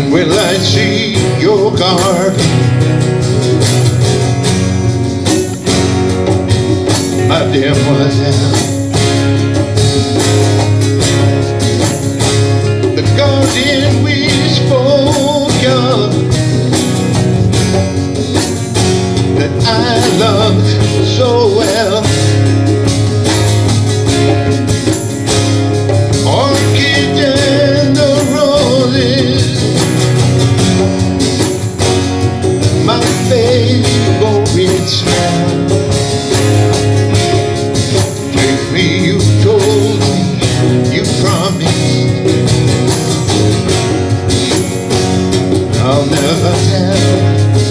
Will I see your garden? My demoiselle, the garden we spoke of, that I loved so well. Orchid and the roses, my favorite smell. Take me, you told me, you promised, I'll never tell.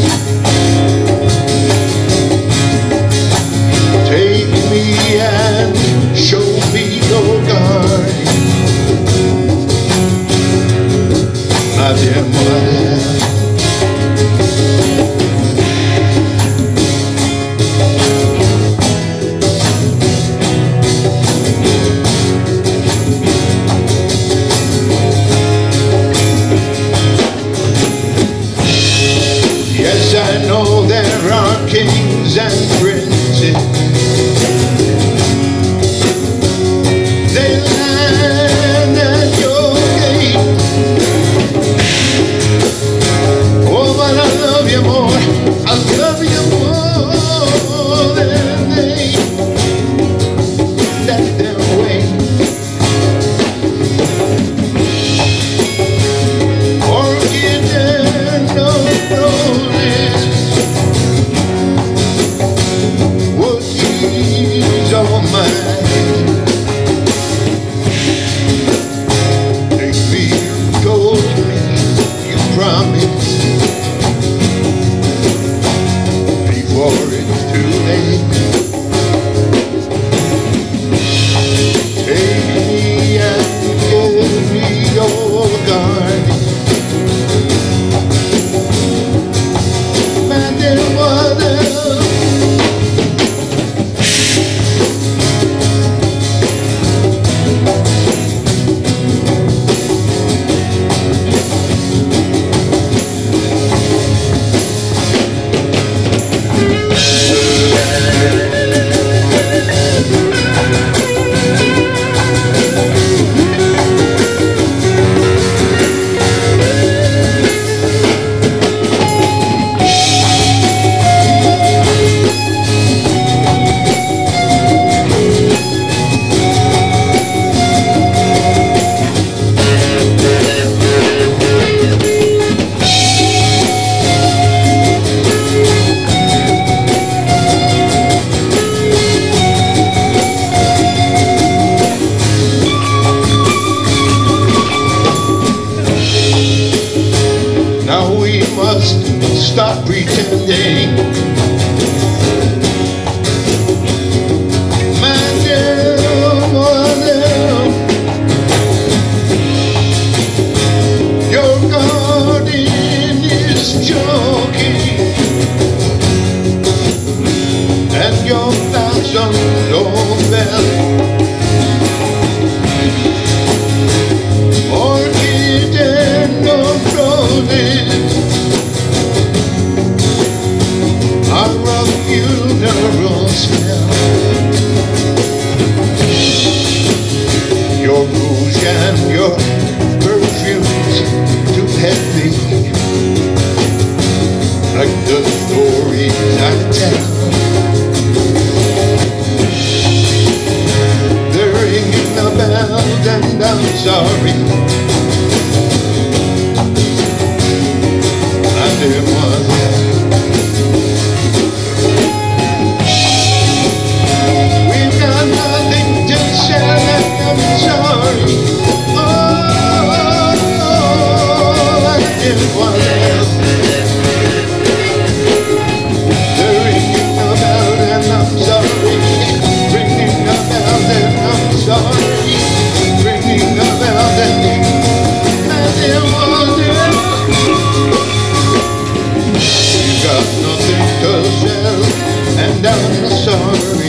Take me and show me your garden, my demoiselle. Yes, I know there are kings and princes. They land at your gate. Oh, but I love you more. I love you more than they let them wait. Orchid and no roses would ease all mine. Take me, you told me, you promised, before it's too late. Take me and give me your garden, my demoiselle. Now we must stop pretending, my demoiselle. Your garden is joking, and your fashion nobel. Orchid and no roses are a funeral smell. Your rouge and your perfumes too heavy, like the stories I tell. They're ringing the bells and I'm sorry, my demoiselle. We've got nothing to share and I'm sorry. Oh, my demoiselle. They're ringing the bells and I'm sorry, ringing the bells and I'm sorry, ringing the bells and my demoiselle. Got nothing to sell, and I'm sorry.